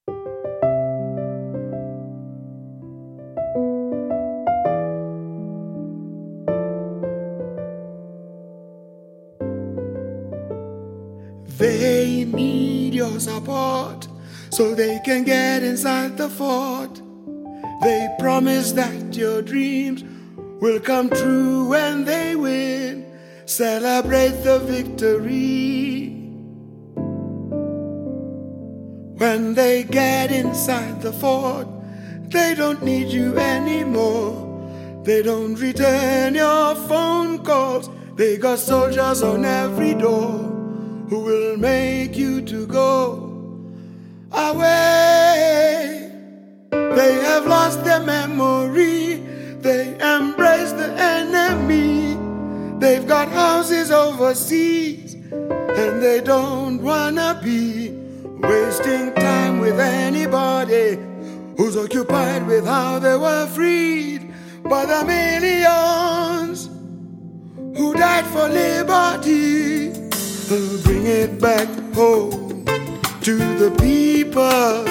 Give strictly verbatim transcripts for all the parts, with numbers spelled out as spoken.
They need your support so they can get inside the fort. They promise that your dreams will come true when they win. Celebrate the victory. When they get inside the fort, they don't need you anymore. They don't return your phone calls. They got soldiers on every door who will make you to go away. They have lost their memory. They embrace the enemy. They've got houses overseas, and they don't wanna be wasting time with anybody who's occupied with how they were freed by the millions who died for liberty. Bring it back home to the people.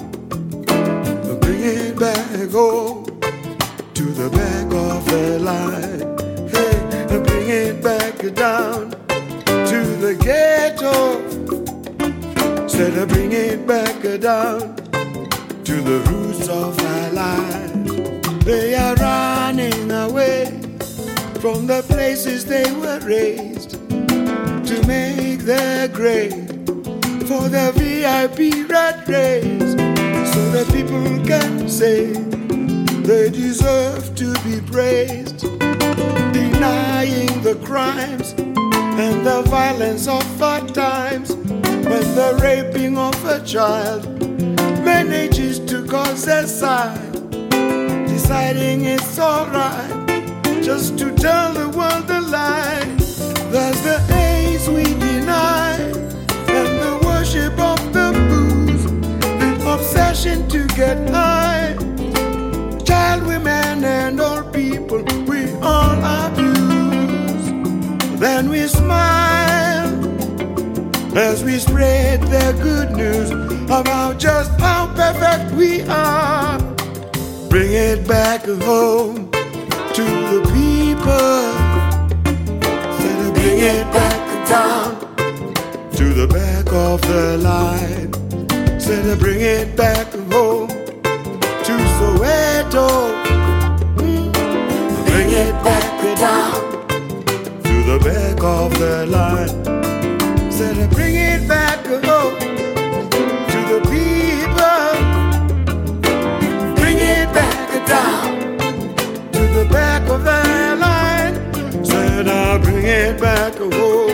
Bring it back home to the back of the line. Hey, bring it back down to the ghetto. Said bring it back down to the roots of our lives. They are running away from the places they were raised to make their grade for the V I P rat race, so that people can say they deserve to be praised, denying the crimes and the violence of our times. When the raping of a child manages to cause a side, deciding it's alright just to tell the world a lie. There's the AIDS we deny, and the worship of the booze, the obsession to get high. Child, women, and old people, we all abuse. Then we smile as we spread the good news about just how perfect we are. Bring it back home to the people. Bring it back down to the back of the line. Said bring it back home to Soweto. Mm. Bring it back down to the back of the line. Said bring it back home to the people. Bring it back down to the back of the line. Said I'll bring it back home